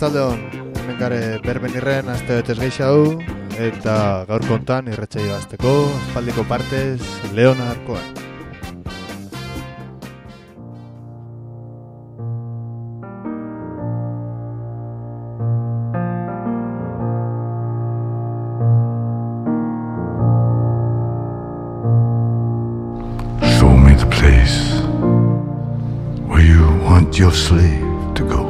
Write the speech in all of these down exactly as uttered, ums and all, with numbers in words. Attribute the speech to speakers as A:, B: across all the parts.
A: arratsaldeon, hemen gare berbenirren aste betez gehiago, eta gaur kontan irratsaio hasteko aspaldiko partez Leona Arkoa.
B: Show me the place where you want your slave to go.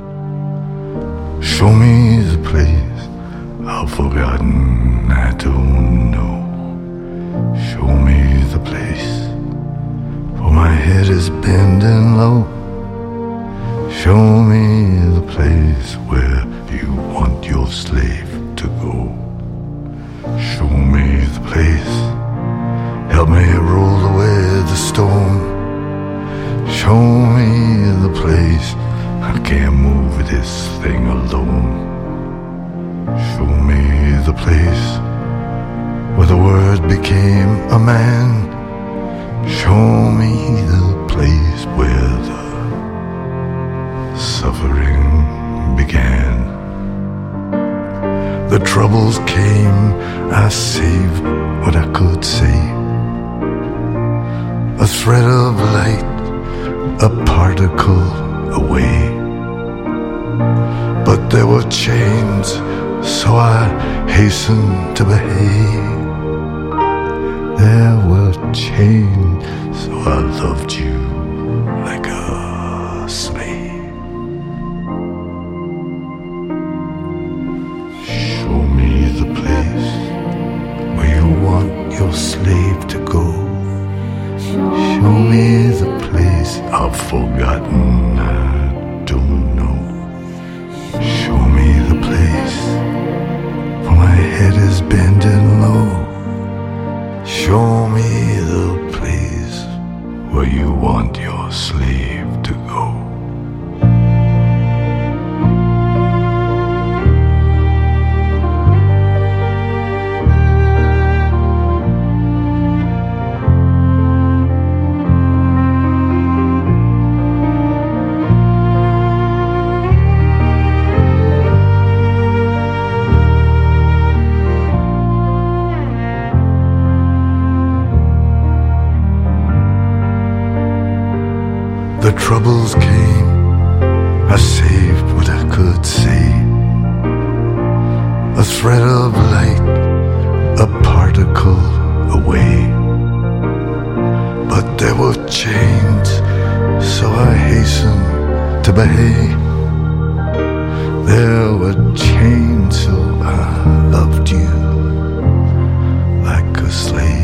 B: Show me the place I've forgotten, I don't know. Show me the place, for my head is bending low. Show me the place where you want your slave to go. Show me the place, help me roll away the storm. Show me the place, I can't move this thing alone. Show me the place where the word became a man. Show me the place where the suffering began. The troubles came, I saved what I could save. A thread of light, a particle away. But there were chains, so I hastened to behave. There were chains, so I loved you like a slave. Show me the place where you want your slave to go. Show me the place I've forgotten, I don't know. Show me the place, for my head is bending low. Show me the place where you want your slave to go. The troubles came, I saved what I could save. A thread of light, a particle away. But there were chains, so I hastened to behave. There were chains, so I loved you like a slave.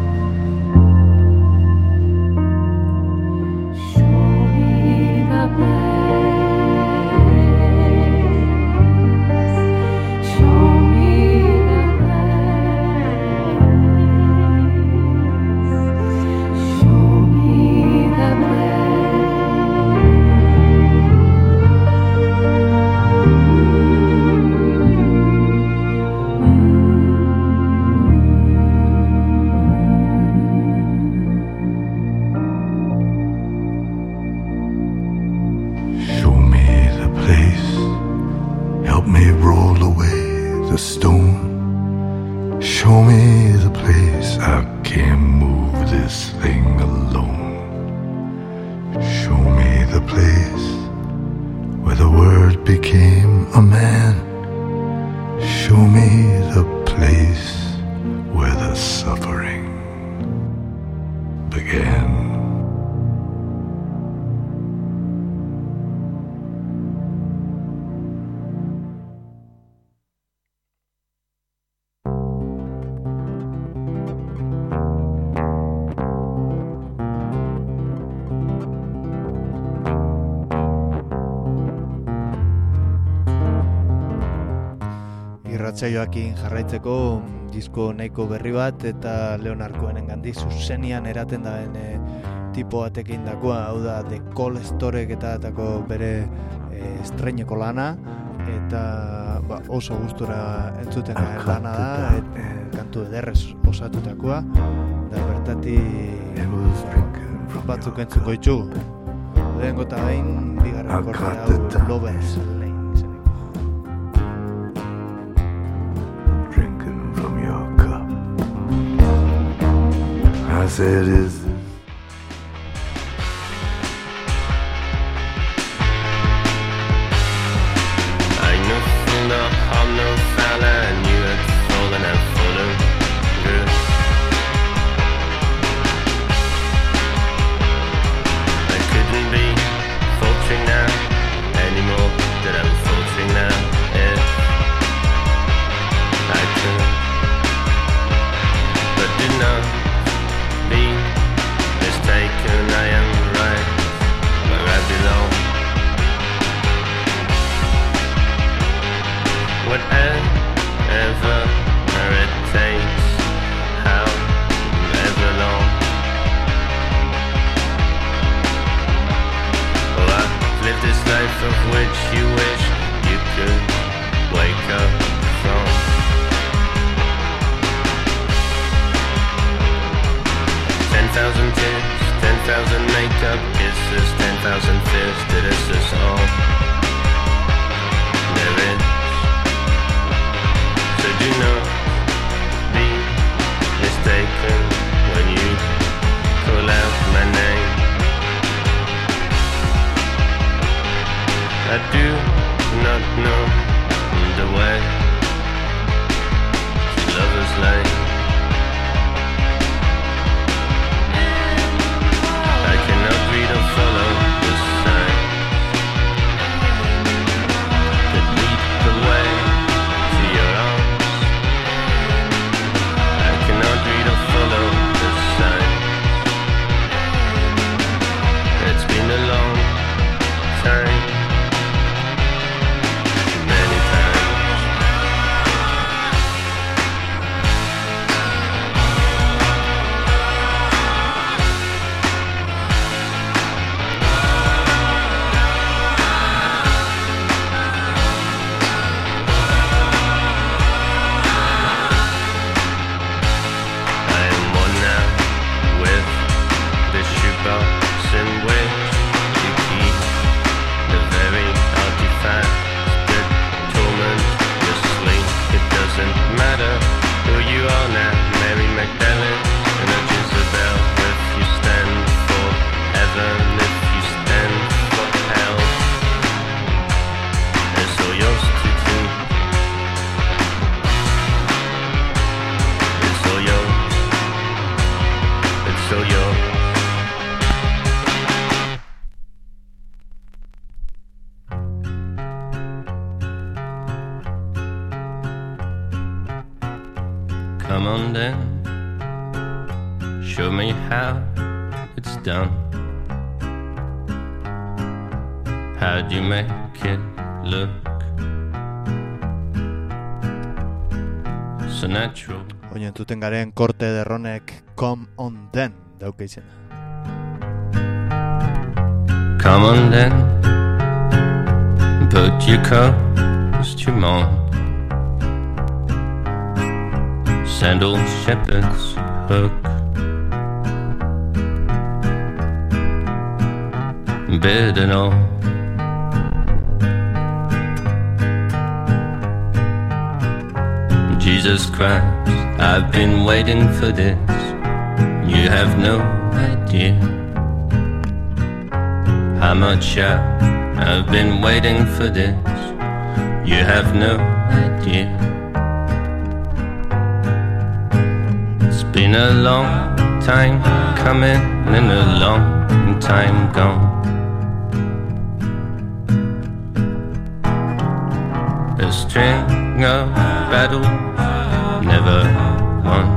A: Irratsaioakin jarraitzeko disko nahiko berri bat eta Leona Arkoenen gandik zuzenian eraten daen e, tipo batekin dakoa, hau da The Cold Storek eta atako bere e, estreineko lana eta ba, oso gustura entzuten lana da et, e, kantu ederrez osatutakoa da bertatik batzuk entzuko itxu lehenko eta behin bigarren korte hau Lovers Lane izeneko.
B: said is this.
C: I know from the harm, no foul, and you had fallen and fallen good. I couldn't be faltering now anymore, that I'm faltering now. If I could, but do not be mistaken, I am right where I belong. Whatever it takes, however long. Oh, I've lived this life of which you wish you could wake up from. Ten thousand tears, ten thousand makeup kisses, ten thousand fears, that is just all there is. So do not be mistaken when you call out my name. I do not know the way to Lover's Lane. I cannot read or follow the signs that lead the way to your arms. I cannot read or follow the signs. It's been a long time, many times. I am one now with the shoebox in which you keep the very artifacts that torment your sleep. It doesn't matter who you are now, Mary Magdalene and a Jezebel. If you stand for heaven, if you stand for hell, it's all yours to keep. It's all yours. It's all yours. Come on then, show me how it's done. How'd you make it look so natural?
A: Oin entzuten garen korte derronek Come on then dauka izena.
C: Come on then, put your costume on. Sandal shepherd's hook, bed and all. Jesus Christ, I've been waiting for this. You have no idea how much I, I've been waiting for this. You have no idea. It's been a long time coming and a long time gone. A string of battles never won.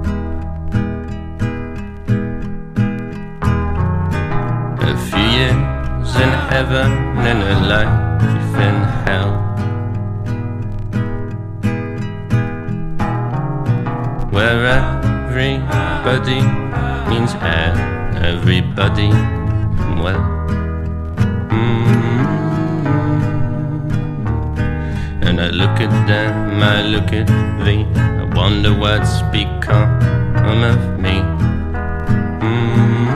C: A few years in heaven and a life in hell, where everybody means everybody well. Mm-hmm. And I look at them, I look at thee, I wonder what's become of me. Mm-hmm.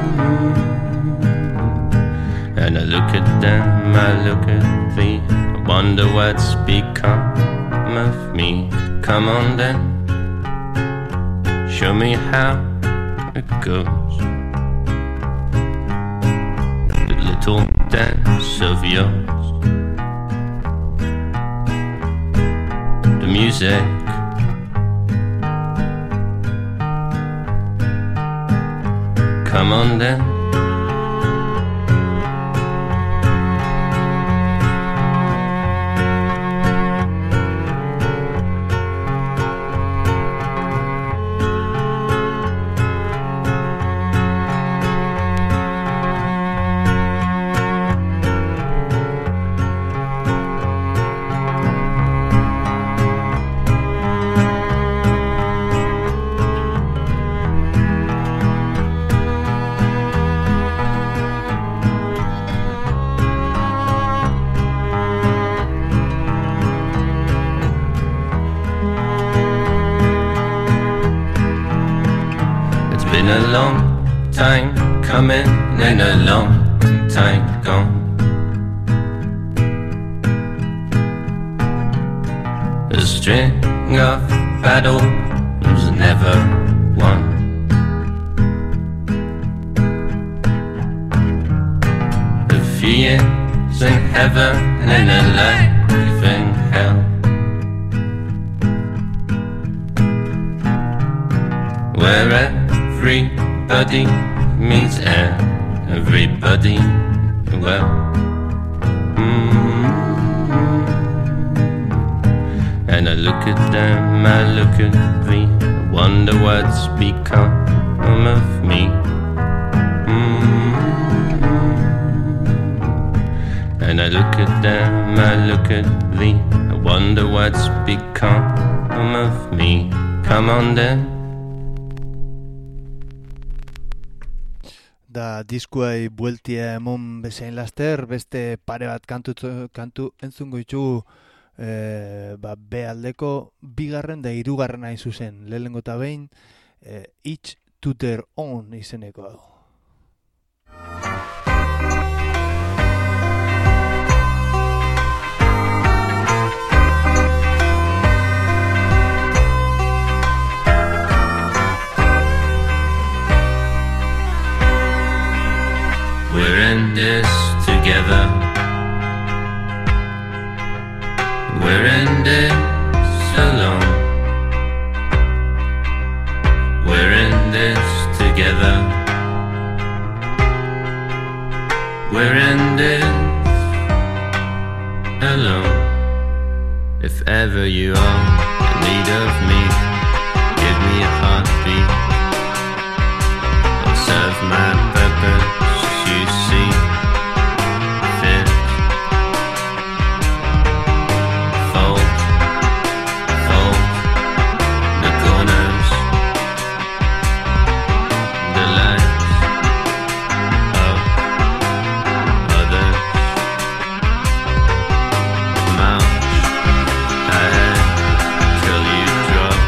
C: And I look at them, I look at thee, I wonder what's become of me. Come on then, show me how it goes. The little dance of yours, the music, come on then. Been a long time coming and a long time gone. A string of battles never won. A few years in heaven and a life in hell, where everybody means everybody well. Mm-hmm. And I look at them, I look at me, I wonder what's become of me. Mm-hmm. And I look at them, I look at me, I wonder what's become of me. Come on then.
A: Da diskuai bueltia emon bezain laster, beste pare bat kantu, kantu entzungo itxu e, ba, B aldeko bigarren da hirugarren hain zuzen, lehenengo eta behin e, Each to their own izeneko hau.
C: We're in this together. We're in this alone. We're in this together. We're in this alone. If ever you are in need of me, give me a heartbeat. I'll serve my purpose. You see fit, fold, fold the corners, the lives of others. March ahead till you drop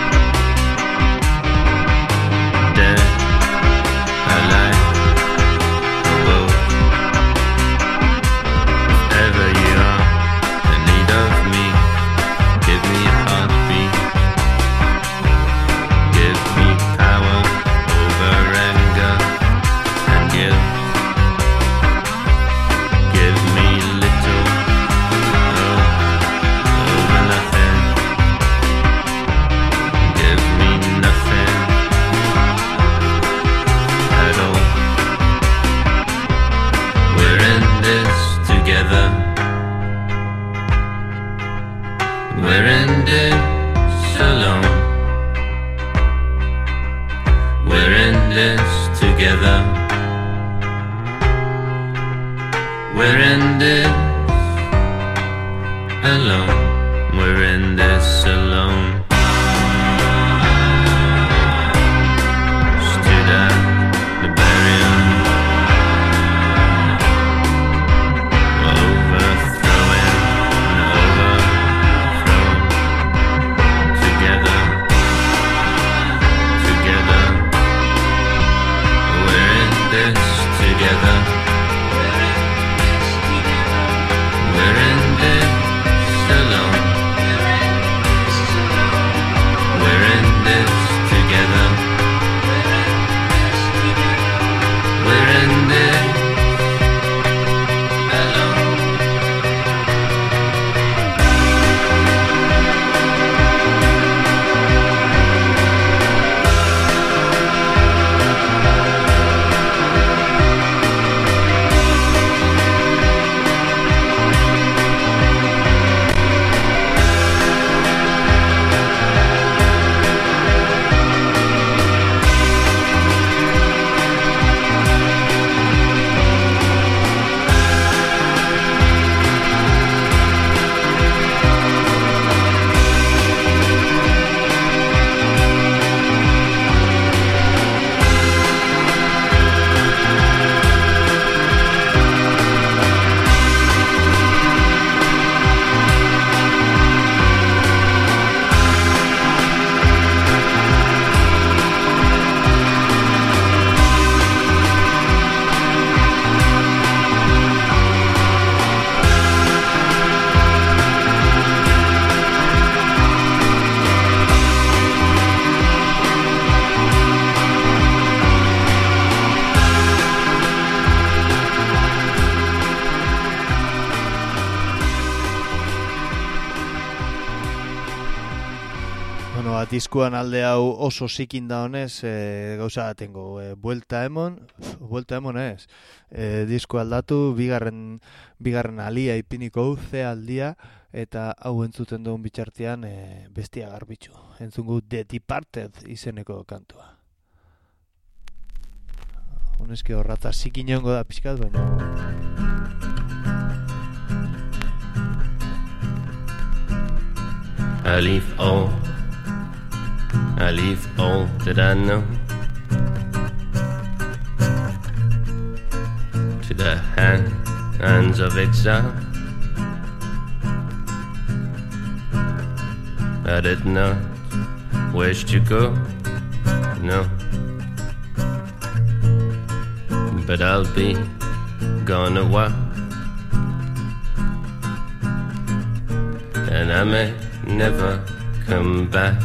C: dead, alive. We're in this alone. We're in this together. We're in this alone. We're in this alone. Stood at the barrier, overthrowing and overthrown. Together, together, we're in this together. We're in this alone.
A: Bueno, ba, diskuan alde hau oso zikin da honez, e, gauza tengo, e, buelta emon, buelta emon ez, e, disko aldatu, bigarren, bigarren alia ipiniko ze aldia, eta hau entzuten duen bitxartean e, bestia garbitzu. Entzungu The Departed izeneko kantua. Honezki horrata zikin jongo da pixkat, baina...
C: I leave all, I leave all that I know to the hands of exile. I did not wish to go, no, but I'll be gone a while, and I may never come back.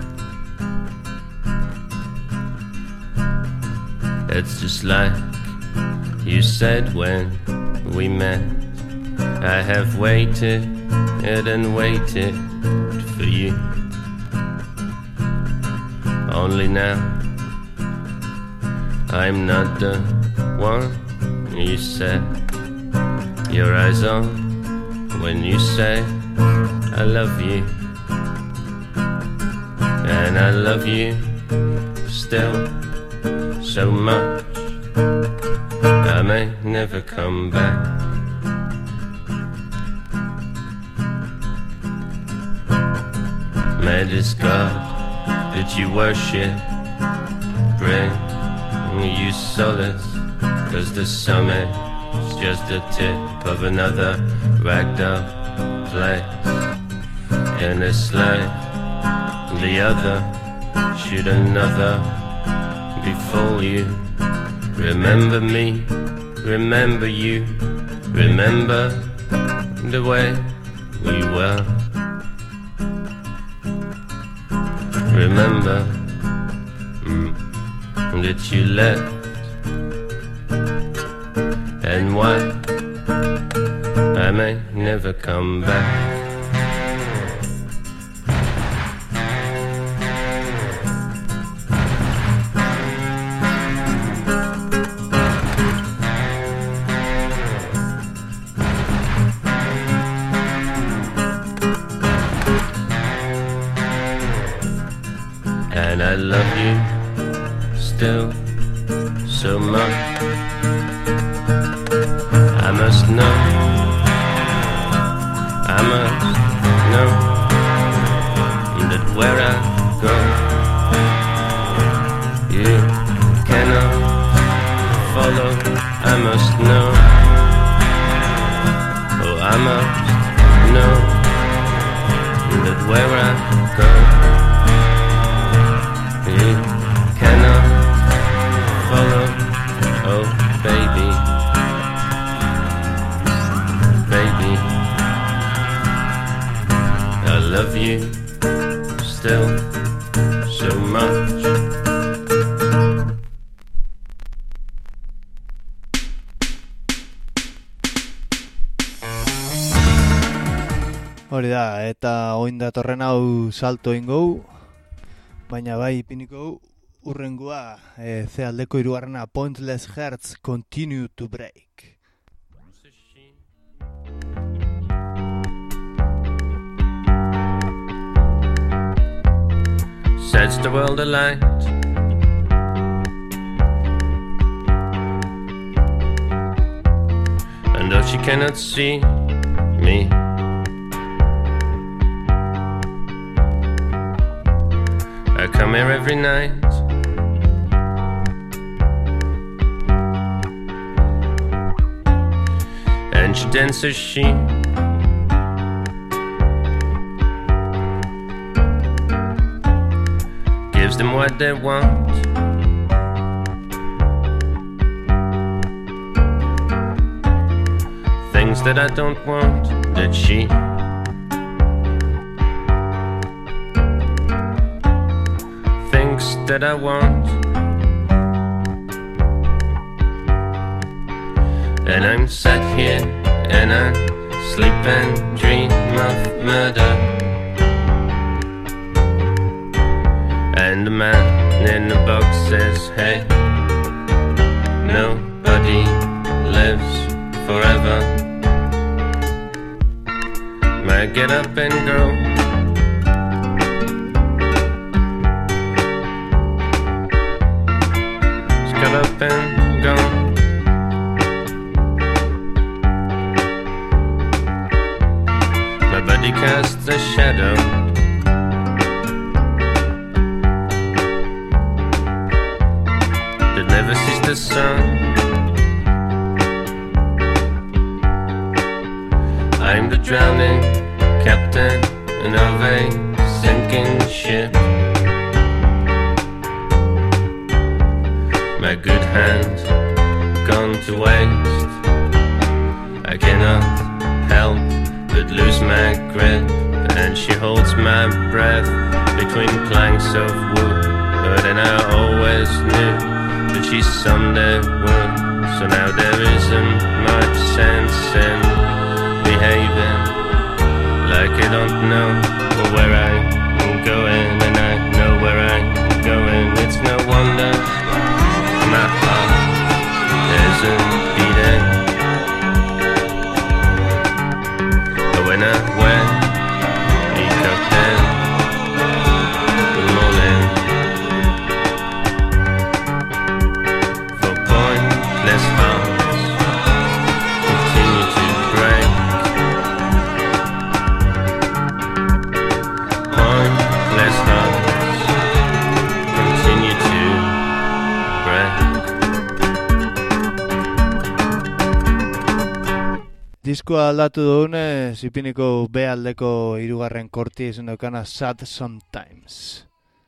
C: It's just like you said when we met. I have waited and waited for you. Only now I'm not the one you set your eyes on when you say I love you, and I love you still so much. I may never come back. May this God that you worship bring you solace, 'cause the summit's just the tip of another ragged up place. In this life, the other, should another befall you. Remember me, remember you, remember the way we were. Remember mm, that you left, and why I may never come back. And I love you still so much. I must know, I must know that where I go, you cannot follow. I must know, oh I must know that where I go, you cannot follow, oh baby, baby, I love you still so much.
A: Hori da, eta oin datorren hau salto ingo, baina bai ipiniko urrengua e, ze aldeko hirugarrena Pointless Hearts Continue to Break.
C: Sets the world alight, and though she cannot see me, I come here every night. And she dances, she gives them what they want. Things that I don't want, that she that I want. And I'm sat here and I sleep and dream of murder. And the man in the box says, hey, nobody lives forever. Might get up and go. Just get up and go. My body casts a shadow. Never sees the sun. I'm the drowning captain of a sinking ship. My good hand gone to waste. I cannot help but lose my grip, and she holds my breath between planks of wood. And I always knew that she someday would. So now there isn't much sense in behaving like I don't know where I'm going, and I know where I'm going. It's no wonder my heart isn't beating. But when I wake up in the morning, pointless hearts continue to break. Pointless hearts continue to break.
A: Diskoa aldatu dugune, zipiniko B aldeko hirugarren korti izan daukana Sad Sometimes.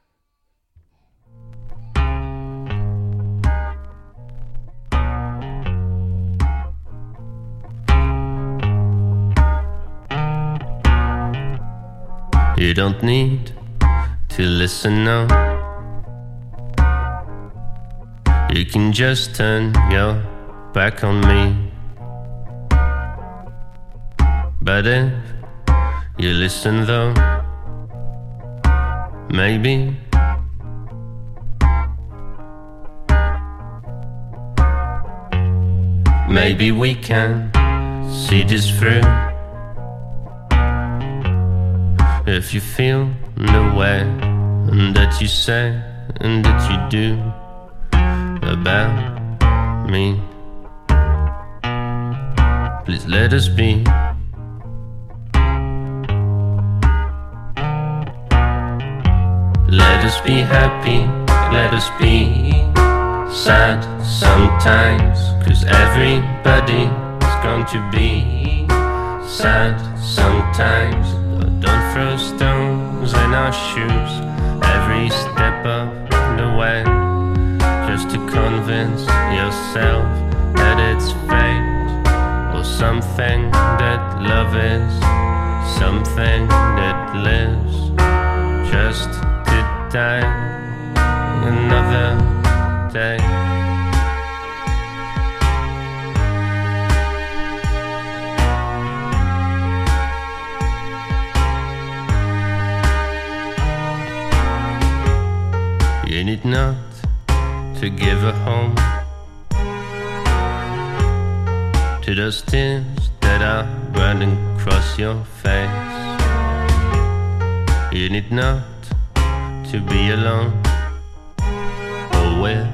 C: You don't need to listen now. You can just turn your back on me. But if you listen though, maybe Maybe we can see this through. If you feel the way that you say and that you do about me, please let us be. Let us be happy, let us be sad sometimes, 'cause everybody is going to be sad sometimes. But don't throw stones in our shoes every step of the way, just to convince yourself that it's fate, or something that love is, something that lives just to die another day. You need not to give a home to those tears that are running across your face. You need not to be alone or with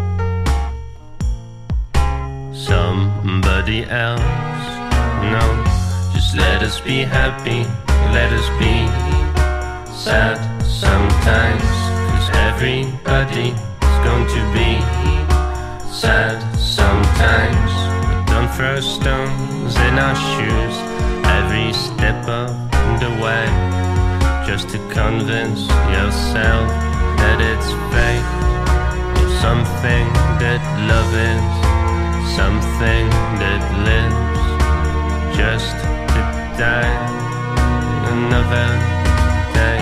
C: somebody else. No, just let us be happy, let us be sad sometimes, 'cause everybody is going to be sad sometimes. But don't throw stones in our shoes every step of the way, just to convince yourself that it's fate, or something that love is, something that lives just to die another day.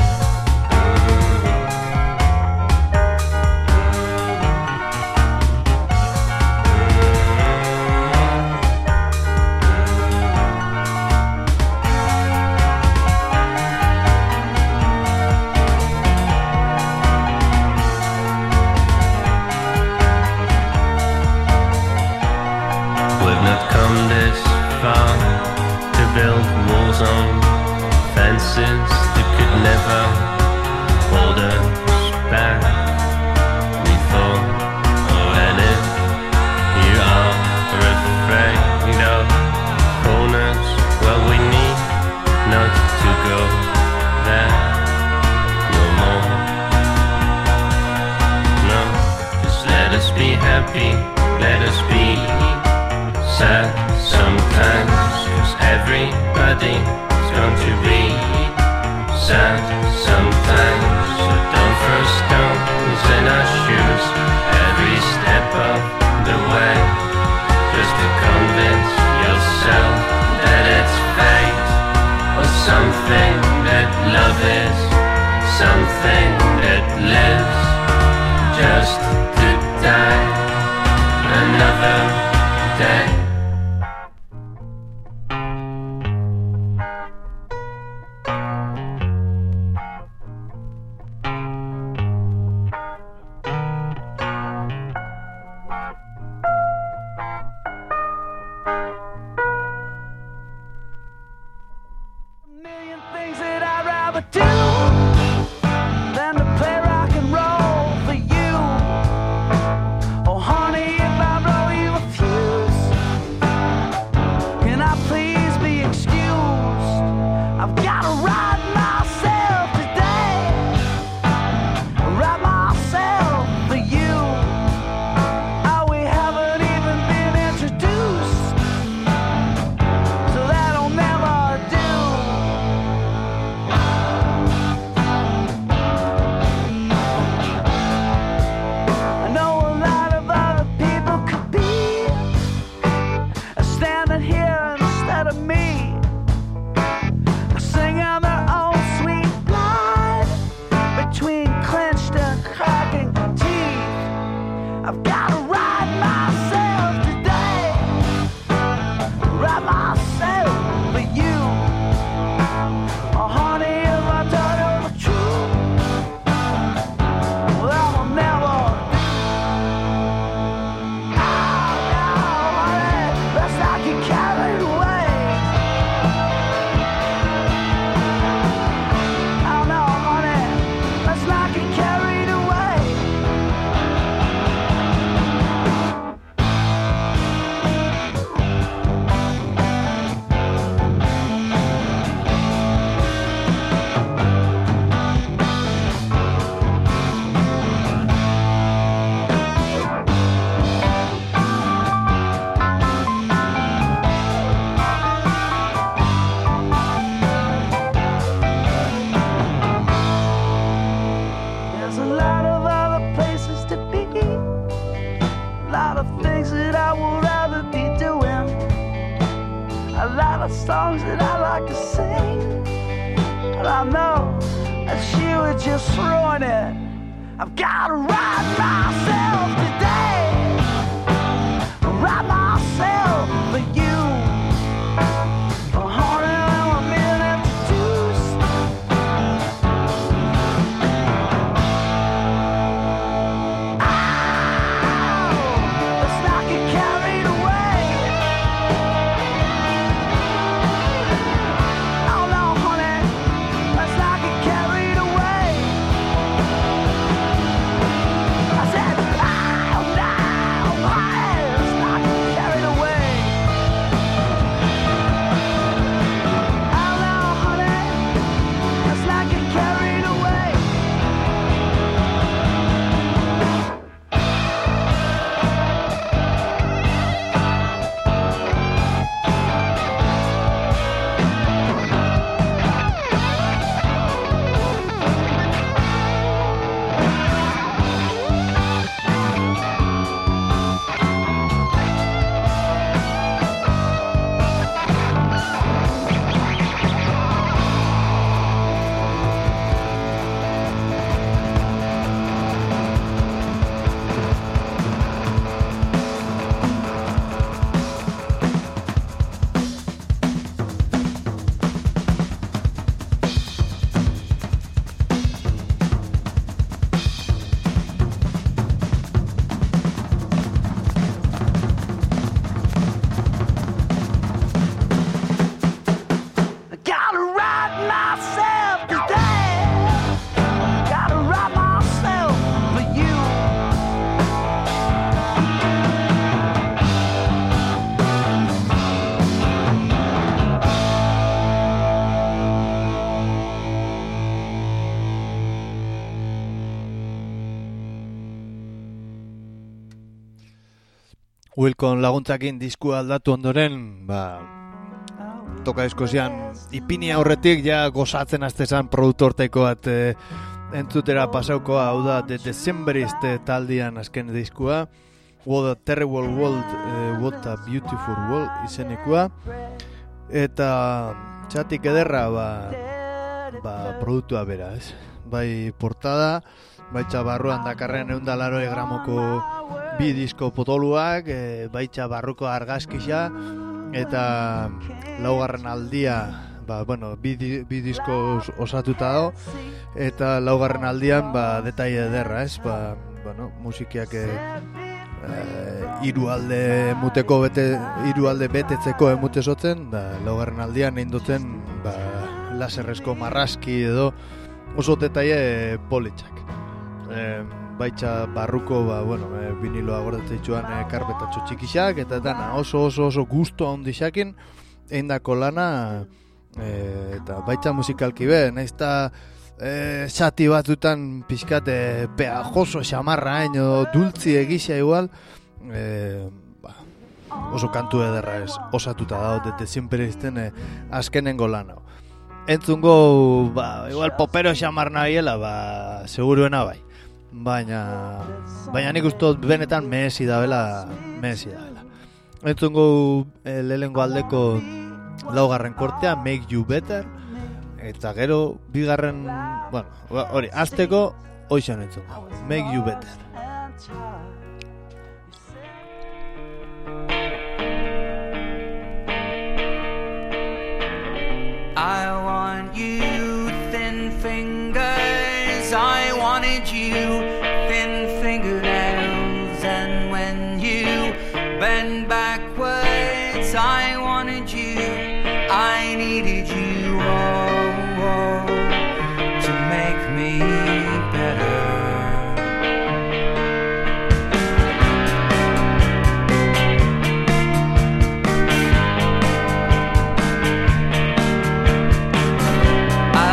C: not to go there no more. No, just let us be happy, let us be sad sometimes, 'cause everybody's going to be sad sometimes. So don't throw stones in our shoes every step of the way, just to convince yourself that it's fate, or something that love is, something that lives just to die another day.
D: Songs that I like to sing, but I know that you were just throwing it. I've gotta write myself today, write myself for you. A hundred and a million tattoos. Oh, let's not get carried away. Let's not get carried away. I said
A: Wilcon laguntzakin diskua aldatu ondoren, ba, toka eskozian ipini aurretik ja gozatzen aztezan produktorteko bat e, entzutera pasaukoa, hau da The Decemberist taldean azken diskua, What a Terrible World, e, What a Beautiful World izenekua, eta txatik ederra ba, ba, produktua bera, ez? Bai portada, baitza barruan dakarren ehun eta laurogei gramoko bi disko potoluak, e, baitza barruko argazkisa, eta laugarren aldia, ba, bueno, bi, bi disko osatuta dago, eta laugarren aldian, ba, detaile ederra, ez? Ba, bueno, musikiak e, e, hiru alde muteko bete, hiru alde betetzeko emute zotzen, da, laugarren aldian egin duten, ba, laserrezko marrazki edo oso detaile politxak. E, baitza barruko, ba, bueno, e, viniloa gordetzitzuan e, karpetatxo txikixak, eta dana oso oso oso gusto handixakin eindako lana, e, eta baitza musikalki be, nahiz eta e, sati batutan pixkate peajoso xamarra hain, edo dultzi egisa igual, e, ba, oso kantu ederra ez, osatuta dago, dete siempre izten e, azkenengo lana. Entzungo, ba, igual popero xamar nahiela, ba, seguruena bai. Baina, baina nik uste benetan mehesi dabela, mehesi dabela. Entzungo e, lehengo aldeko laugarren kortea, Make You Better, eta gero bigarren, bueno, hori, azteko hoixan entzungo, Make You Better.
E: I want you, thin fingers, I wanted you, thin fingernails, and when you bend backwards, I wanted you, I needed you, oh, oh, to make me better. I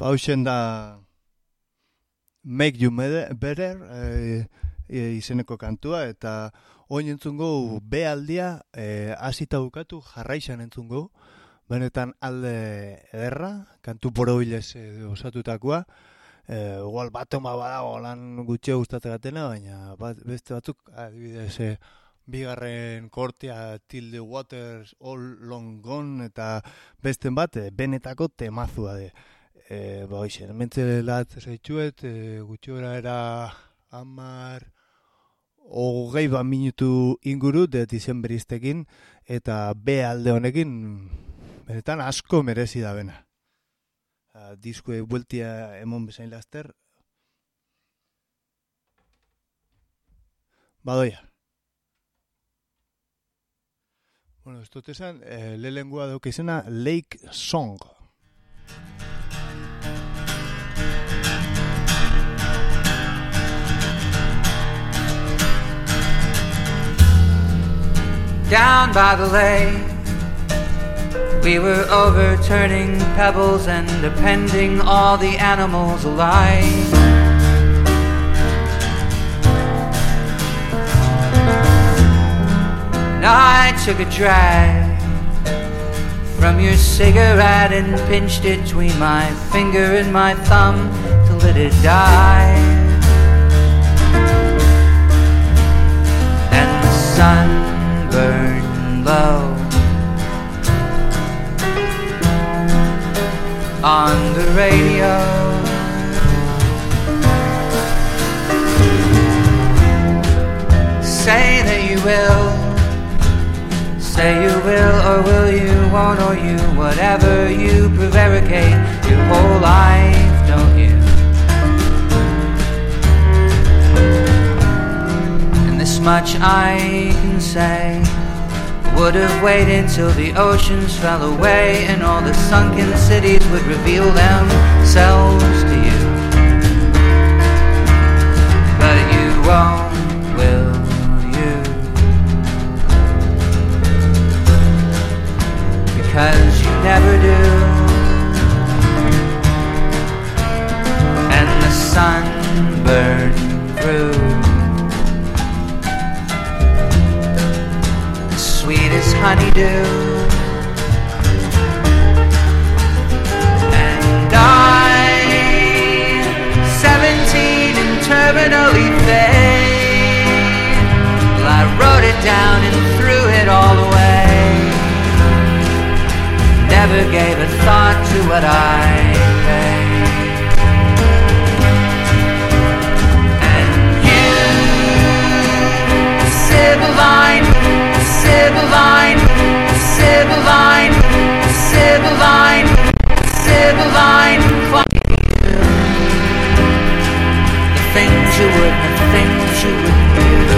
A: Ba, hausen da Make You Better e, e, izeneko kantua, eta oin entzungo behaldia e, asita bukatu jarraixan entzungo, benetan alde ederra, kantu porobilez e, osatutakoa, e, igual batoma badago lan gutxio gustatzen gatena, baina bat, beste batzuk adibidez e, bigarren kortea Till the Waters All Long Gone, eta besten bat e, benetako temazua de. E, ba, hoxe, mentze latze zaitxuet, e, gutxora era amar hogei bat minutu inguru de dizemberiztekin, eta be alde honekin benetan asko merezi da bena. A, diskoe bueltia emon bezain laster. Badoia. Bueno, ez dut esan, e, lehengoa dauk izena Lake Song.
E: Down by the lake, we were overturning pebbles and appending all the animals alive. And I took a drag from your cigarette and pinched it between my finger and my thumb till it had died. And the sun burned low on the radio. Say that you will, say you will, or will you, won't, or you, whatever you prevaricate your whole life, don't you? This much I can say, would have waited till the oceans fell away and all the sunken cities would reveal themselves to you. But you won't, will you? Because you never do. And the sun burned through sweet as honeydew. And I, seventeen and terminally vain, well, I wrote it down and threw it all away. Never gave a thought to what I paid. And you, Sibylline, Sibylline, Sibylline, Sibylline, Sibylline, the things you would, the things you wouldn't do.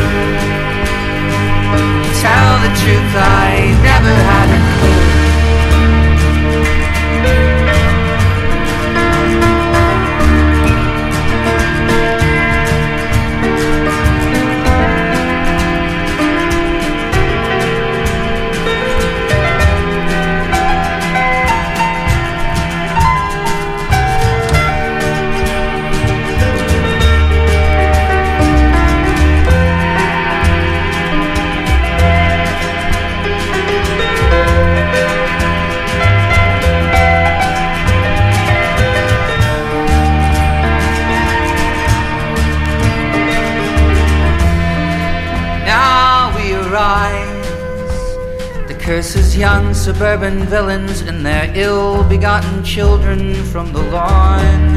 E: Tell the truth, I never had a clue. Curses young suburban villains and their ill-begotten children from the lawn.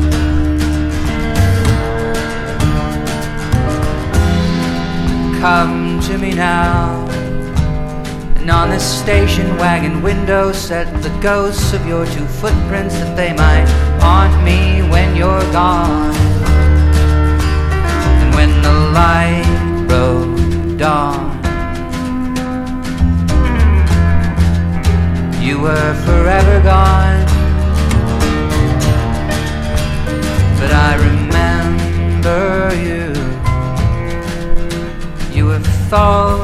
E: Come to me now, and on this station wagon window set the ghosts of your two footprints that they might haunt me when you're gone. And when the light broke dawn, you were forever gone. But I remember you. You were full.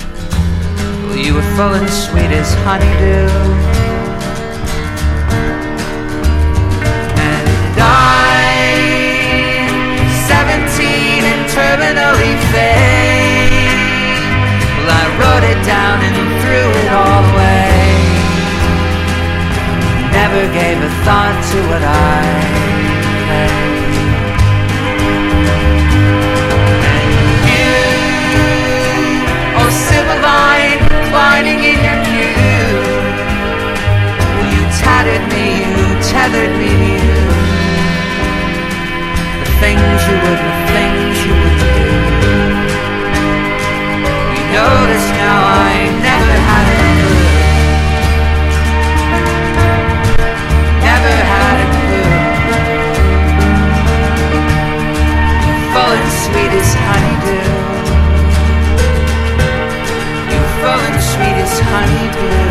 E: Well, you were full and sweet as honeydew. I'm seventeen and terminally vain. Well, I wrote it down and threw it all away. Never gave a thought to what I played. Sibylline, reclining in your pew, you tattered me, you tethered me to you. The things you would, the things you wouldn't do. You notice now I never had a clue. Never had a clue. Full and sweet as honeydew. Full and sweet as honeydew.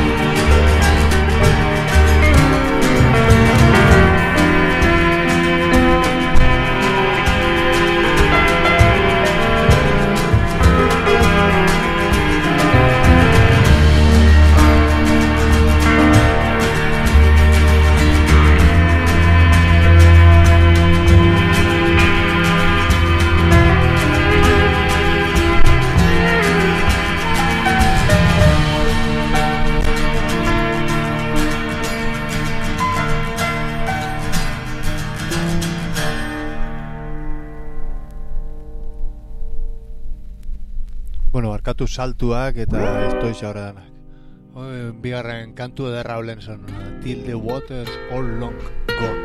A: Barkatu saltuak eta estoy ahora danak. Bigarren kantu ederra olen zen, Till the Waters All Long Gone.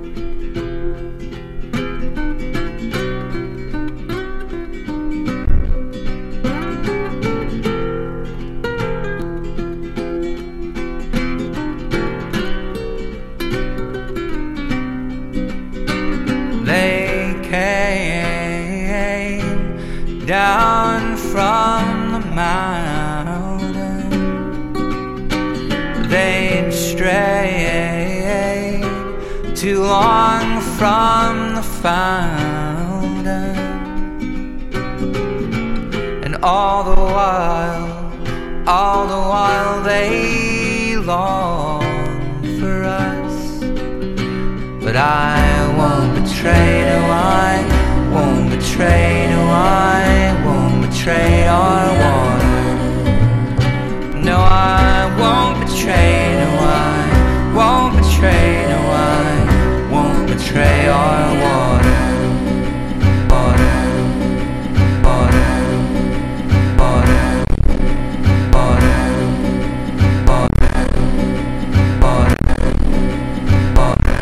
E: They came down from the mountain, they'd stray too long from the fountain, and all the while, all the while they long for us. But I won't betray, no I won't betray, no I won't betray our water. No, I won't betray, no, I won't betray, no, I won't betray our water. Water, water, water, water, water, water, water,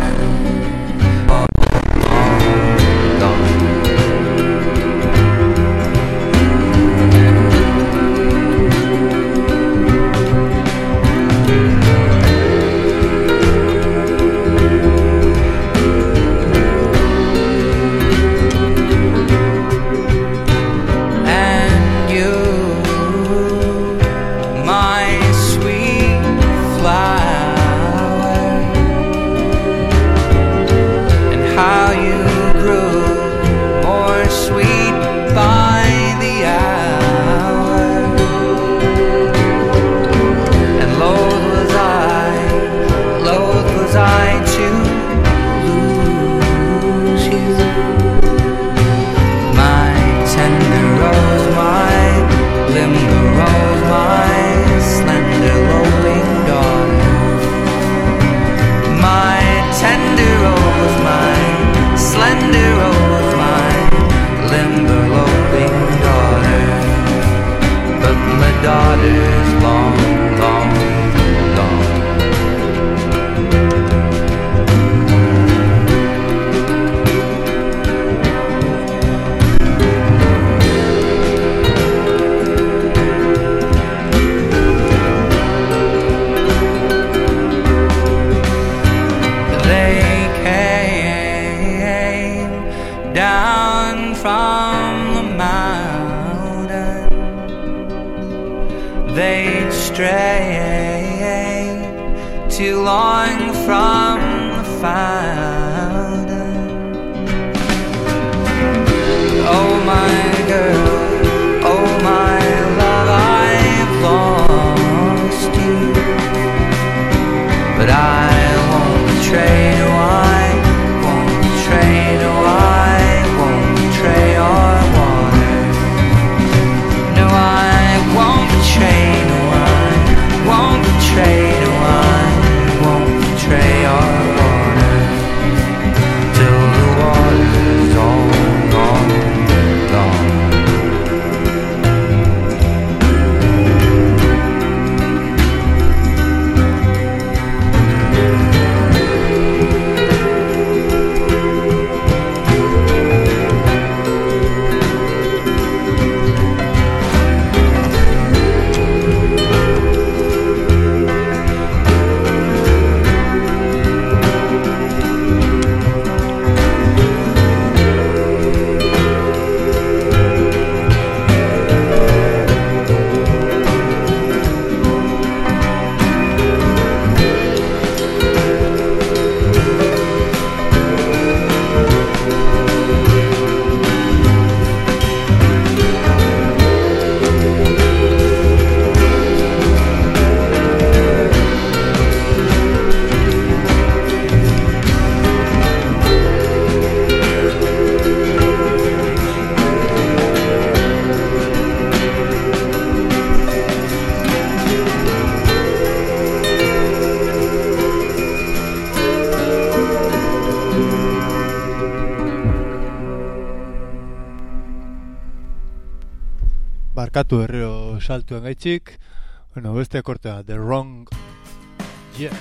A: Barkatu berriro saltuen gaitxik. Bueno, beste kortea, The Wrong Yeah.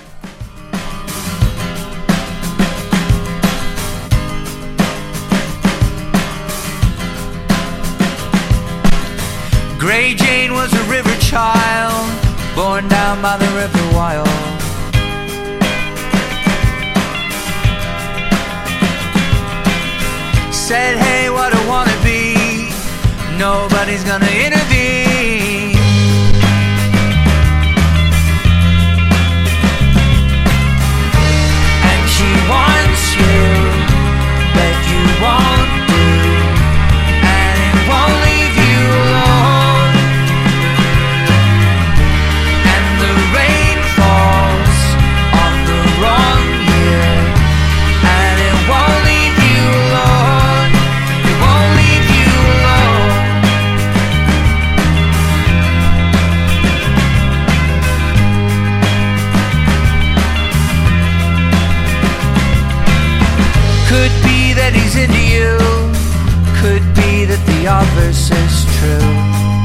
E: Gray Jane was a river child, born down by the river Wyle. Said, hey, what I wanna be, nobody's gonna intervene. And she wants you, but you won't do, and it won't leave you alone. And the rain falls on the wrong year, and it won't leave you alone. It won't leave you alone. Could be that he's into you, could be that the obverse is true.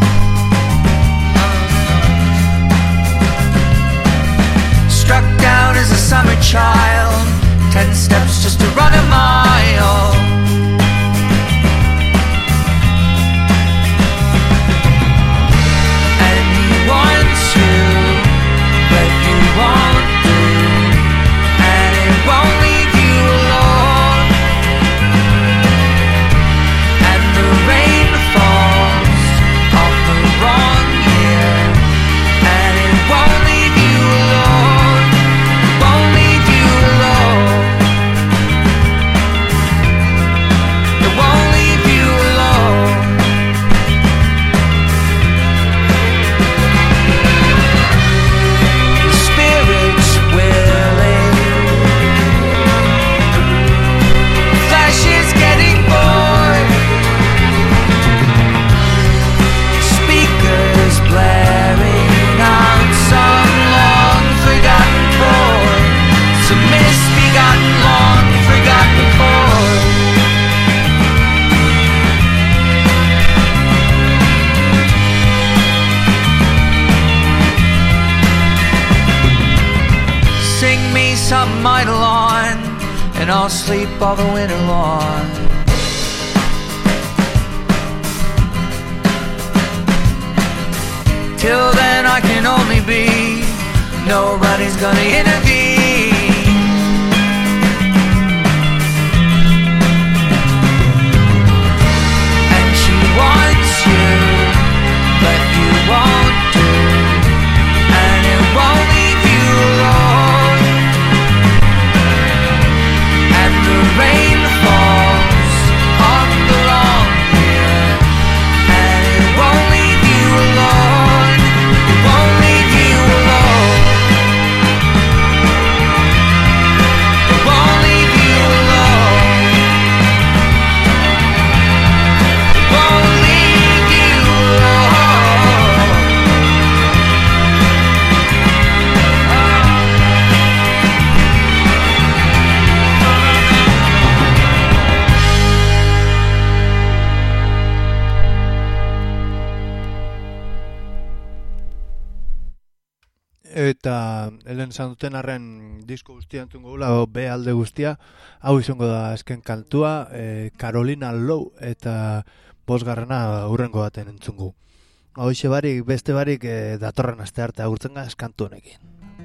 E: Struck down as a summer child, ten steps just to run a mile. And he wants you, but you won't do, and it won't leave you alone. And the rain falls on the wrong year, and it won't leave you alone. Won't leave you alone. It won't leave you alone. The spirit's willing, flesh is getting bored. Speakers blaring out some long forgotten chord, some misbegotten long forgotten chord. Sing me something idle on, and I'll sleep all the winter long. Till then I can only be, nobody's gonna intervene. And she wants you, but you won't do, and it won't leave you alone. And the rain falls on the wrong year, and it won't leave you alone. It won't leave you alone. It won't leave you alone. It won't leave you alone.
A: Eta helen esan duten arren disko guztia entzungo gula, B alde guztia, hau izango da azken kantua, e, Carolina Low, eta bosgarrena hurrengo baten entzungu. Hoxe barik, beste barik e, datorren aste arte agurtzen gaz kantu honekin.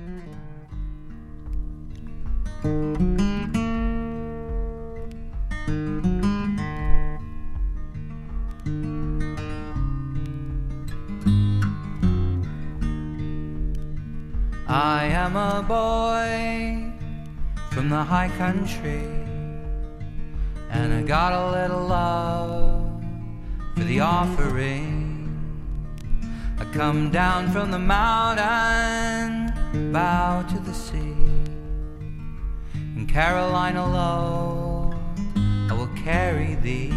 E: I am a boy from the high country, and I got a little love for the offering. I come down from the mountain, bow to the sea. In Carolina low, I will carry thee.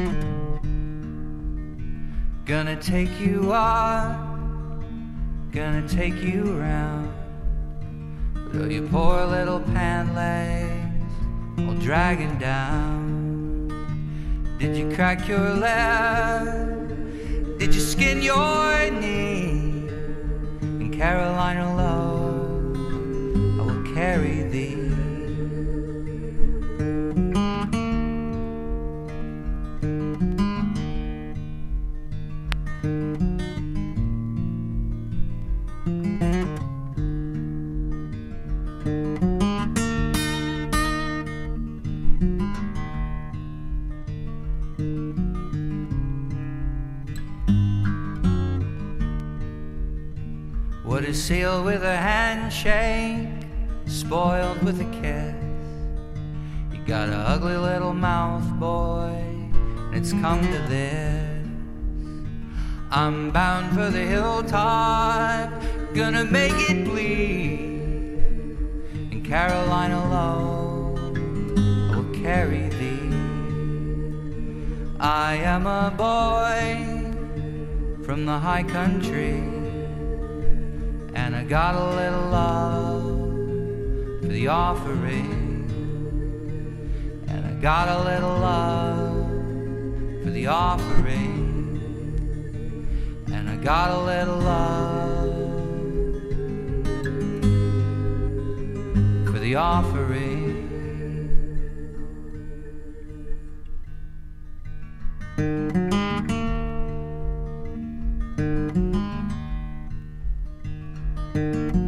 E: Gonna take you up, gonna gonna take you around. But oh, your poor little pant legs all dragging down. Did you crack your leg? Did you skin your knee? In Carolina love, I will carry thee. What is sealed with a handshake, spoiled with a kiss? You got an ugly little mouth, boy, and it's come to this. I'm bound for the hilltop, gonna make it bleed. In Carolina love, I will carry thee. I am a boy from the high country, and I got a little love for the offering. And I got a little love for the offering. And I got a little love for the offering. Thank you.